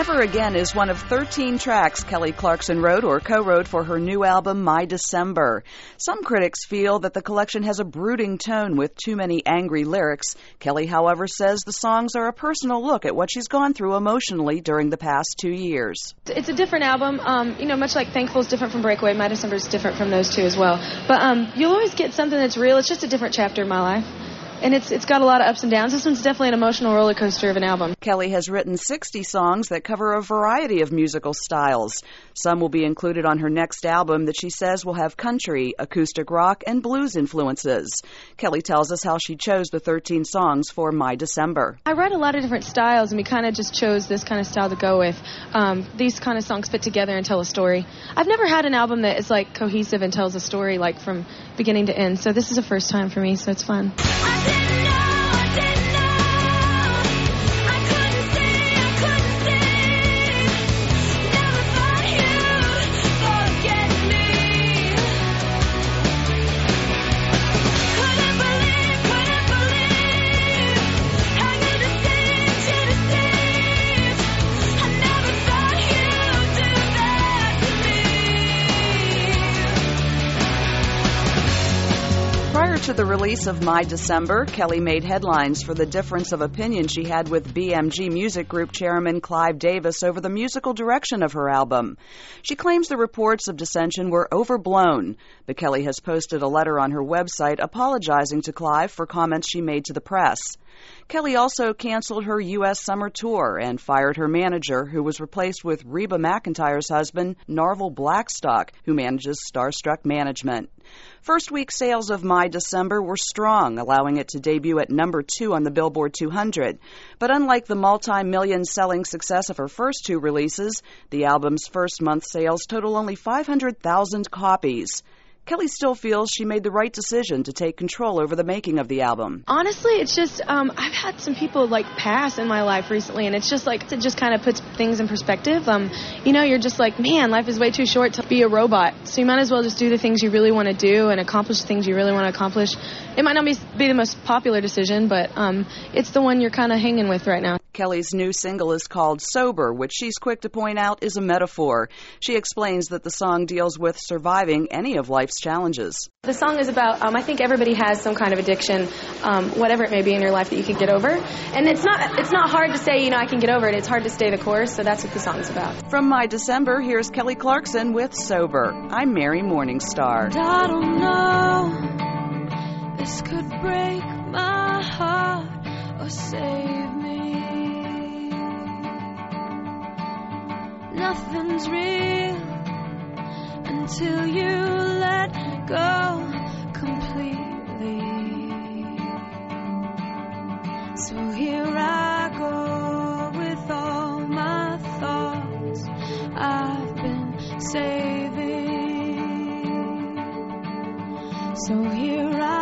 Never Again is one of 13 tracks Kelly Clarkson wrote or co-wrote for her new album, My December. Some critics feel that the collection has a brooding tone with too many angry lyrics. Kelly, however, says the songs are a personal look at what she's gone through emotionally during the past 2 years. It's a different album. Much like Thankful is different from Breakaway, My December is different from those two as well. But you'll always get something that's real. It's just a different chapter in my life. And it's got a lot of ups and downs. This one's definitely an emotional roller coaster of an album. Kelly has written 60 songs that cover a variety of musical styles. Some will be included on her next album that she says will have country, acoustic rock, and blues influences. Kelly tells us how she chose the 13 songs for My December. I write a lot of different styles, and we kind of just chose this kind of style to go with. These kind of songs fit together and tell a story. I've never had an album that is like cohesive and tells a story like from beginning to end, so this is a first time for me, so it's fun. Prior to the release of My December, Kelly made headlines for the difference of opinion she had with BMG Music Group chairman Clive Davis over the musical direction of her album. She claims the reports of dissension were overblown, but Kelly has posted a letter on her website apologizing to Clive for comments she made to the press. Kelly also canceled her U.S. summer tour and fired her manager, who was replaced with Reba McEntire's husband, Narvel Blackstock, who manages Starstruck Management. First week sales of My December were strong, allowing it to debut at number 2 on the Billboard 200. But unlike the multi-million selling success of her first 2 releases, the album's first month sales total only 500,000 copies. Kelly still feels she made the right decision to take control over the making of the album. Honestly, it's just, I've had some people, pass in my life recently, and it's just, it just kind of puts things in perspective. You're just like, man, life is way too short to be a robot. So you might as well just do the things you really want to do and accomplish the things you really want to accomplish. It might not be the most popular decision, but it's the one you're kind of hanging with right now. Kelly's new single is called Sober, which she's quick to point out is a metaphor. She explains that the song deals with surviving any of life's challenges. The song is about, I think everybody has some kind of addiction, whatever it may be in your life that you can get over. And it's not hard to say, I can get over it. It's hard to stay the course, so that's what the song's about. From My December, here's Kelly Clarkson with Sober. I'm Mary Morningstar. I don't know, this could break my heart or save me. Nothing's real until you let go completely. So here I go with all my thoughts I've been saving. So here I